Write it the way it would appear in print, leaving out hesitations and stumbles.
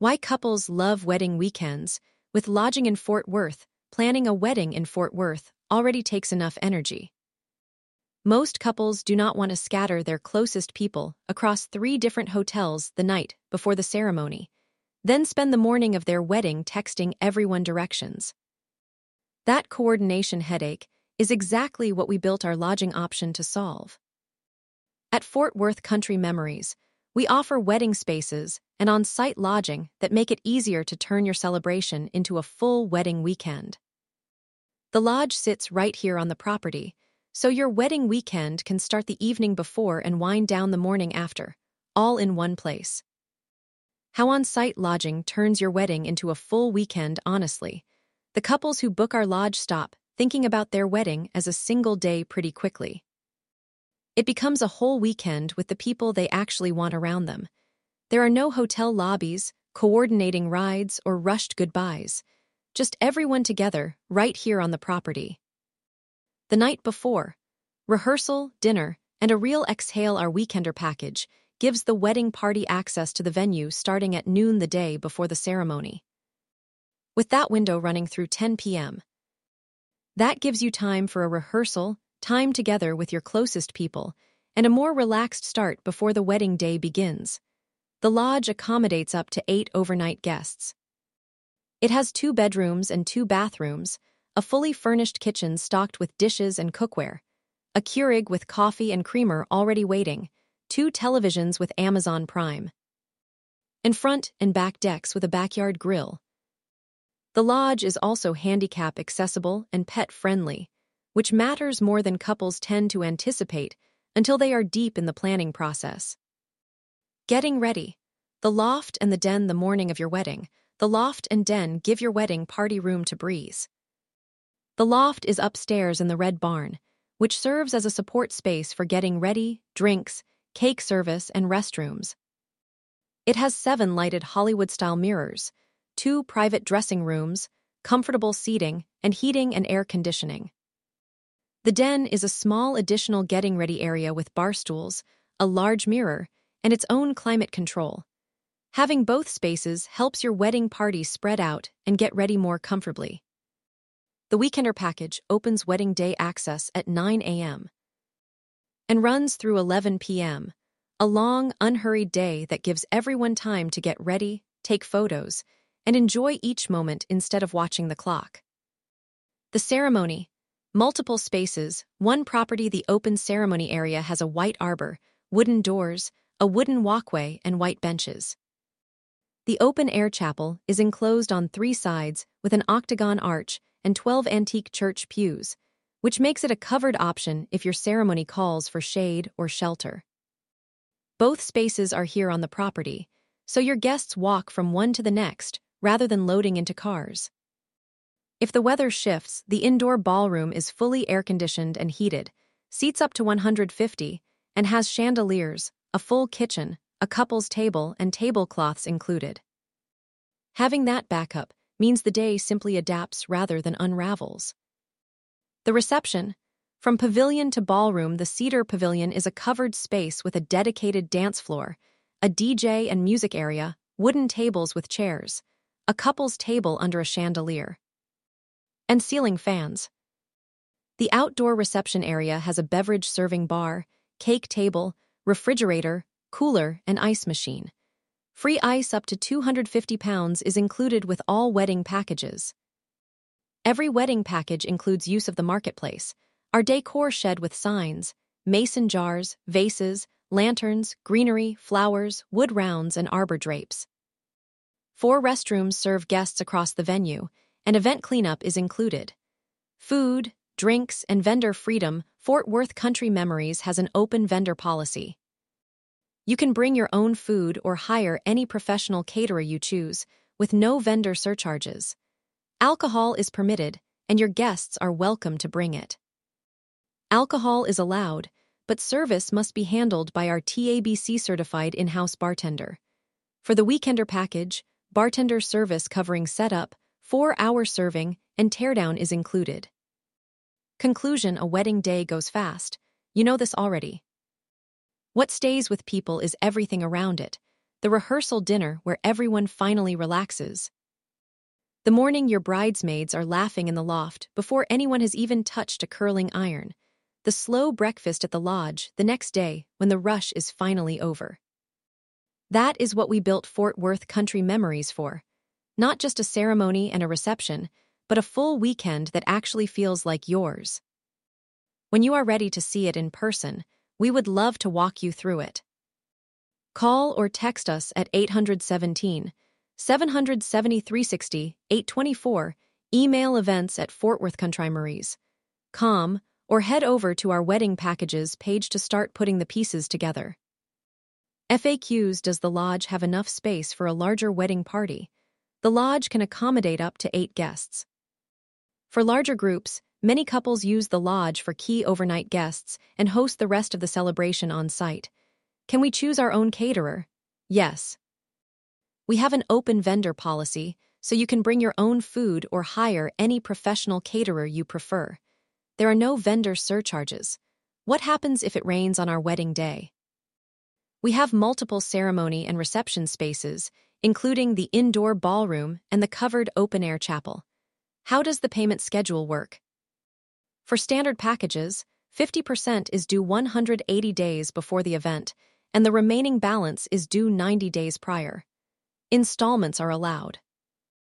Why couples love wedding weekends. With lodging in Fort Worth, planning a wedding in Fort Worth already takes enough energy. Most couples do not want to scatter their closest people across 3 different hotels the night before the ceremony, then spend the morning of their wedding texting everyone directions. That coordination headache is exactly what we built our lodging option to solve. At Fort Worth Country Memories, we offer wedding spaces and on-site lodging that make it easier to turn your celebration into a full wedding weekend. The lodge sits right here on the property, so your wedding weekend can start the evening before and wind down the morning after, all in one place. How on-site lodging turns your wedding into a full weekend. Honestly, the couples who book our lodge stop thinking about their wedding as a single day pretty quickly. It becomes a whole weekend with the people they actually want around them. There are no hotel lobbies, coordinating rides, or rushed goodbyes. Just everyone together, right here on the property. The night before, rehearsal, dinner, and a real exhale. Our weekender package gives the wedding party access to the venue starting at noon the day before the ceremony, with that window running through 10 p.m. That gives you time for a rehearsal, time together with your closest people, and a more relaxed start before the wedding day begins. The lodge accommodates up to 8 overnight guests. It has 2 bedrooms and 2 bathrooms, a fully furnished kitchen stocked with dishes and cookware, a Keurig with coffee and creamer already waiting, 2 televisions with Amazon Prime, and front and back decks with a backyard grill. The lodge is also handicap accessible and pet-friendly, which matters more than couples tend to anticipate until they are deep in the planning process. Getting ready. The loft and the den the morning of your wedding. The loft and den give your wedding party room to breathe. The loft is upstairs in the Red Barn, which serves as a support space for getting ready, drinks, cake service, and restrooms. It has 7 lighted Hollywood-style mirrors, 2 private dressing rooms, comfortable seating, and heating and air conditioning. The den is a small additional getting-ready area with bar stools, a large mirror, and its own climate control. Having both spaces helps your wedding party spread out and get ready more comfortably. The Weekender package opens wedding day access at 9 a.m. and runs through 11 p.m., a long, unhurried day that gives everyone time to get ready, take photos, and enjoy each moment instead of watching the clock. The ceremony. Multiple spaces, 1 property. The open ceremony area has a white arbor, wooden doors, a wooden walkway, and white benches. The open-air chapel is enclosed on 3 sides with an octagon arch and 12 antique church pews, which makes it a covered option if your ceremony calls for shade or shelter. Both spaces are here on the property, so your guests walk from one to the next rather than loading into cars. If the weather shifts, the indoor ballroom is fully air-conditioned and heated, seats up to 150, and has chandeliers, a full kitchen, a couple's table, and tablecloths included. Having that backup means the day simply adapts rather than unravels. The reception. From pavilion to ballroom, the Cedar Pavilion is a covered space with a dedicated dance floor, a DJ and music area, wooden tables with chairs, a couple's table under a chandelier, and ceiling fans. The outdoor reception area has a beverage serving bar, cake table, refrigerator, cooler, and ice machine. Free ice up to 250 pounds is included with all wedding packages. Every wedding package includes use of the marketplace, our decor shed with signs, mason jars, vases, lanterns, greenery, flowers, wood rounds, and arbor drapes. 4 restrooms serve guests across the venue, and event cleanup is included. Food, drinks, and vendor freedom. Fort Worth Country Memories has an open vendor policy. You can bring your own food or hire any professional caterer you choose, with no vendor surcharges. Alcohol is permitted, and your guests are welcome to bring it. Alcohol is allowed, but service must be handled by our TABC-certified in-house bartender. For the Weekender package, bartender service covering setup, 4-hour serving, and teardown is included. Conclusion. A wedding day goes fast. You know this already. What stays with people is everything around it. the rehearsal dinner where everyone finally relaxes. The morning your bridesmaids are laughing in the loft before anyone has even touched a curling iron. The slow breakfast at the lodge the next day when the rush is finally over. That is what we built Fort Worth Country Memories for. Not just a ceremony and a reception, but a full weekend that actually feels like yours. When you are ready to see it in person, we would love to walk you through it. Call or text us at 817-770-360-824, email events@fortworthcountrymemories.com, or head over to our wedding packages page to start putting the pieces together. FAQs: Does the lodge have enough space for a larger wedding party? The lodge can accommodate up to 8 guests. For larger groups, many couples use the lodge for key overnight guests and host the rest of the celebration on site. Can we choose our own caterer? Yes. We have an open vendor policy, so you can bring your own food or hire any professional caterer you prefer. There are no vendor surcharges. What happens if it rains on our wedding day? We have multiple ceremony and reception spaces, including the indoor ballroom and the covered open-air chapel. How does the payment schedule work? For standard packages, 50% is due 180 days before the event, and the remaining balance is due 90 days prior. Installments are allowed.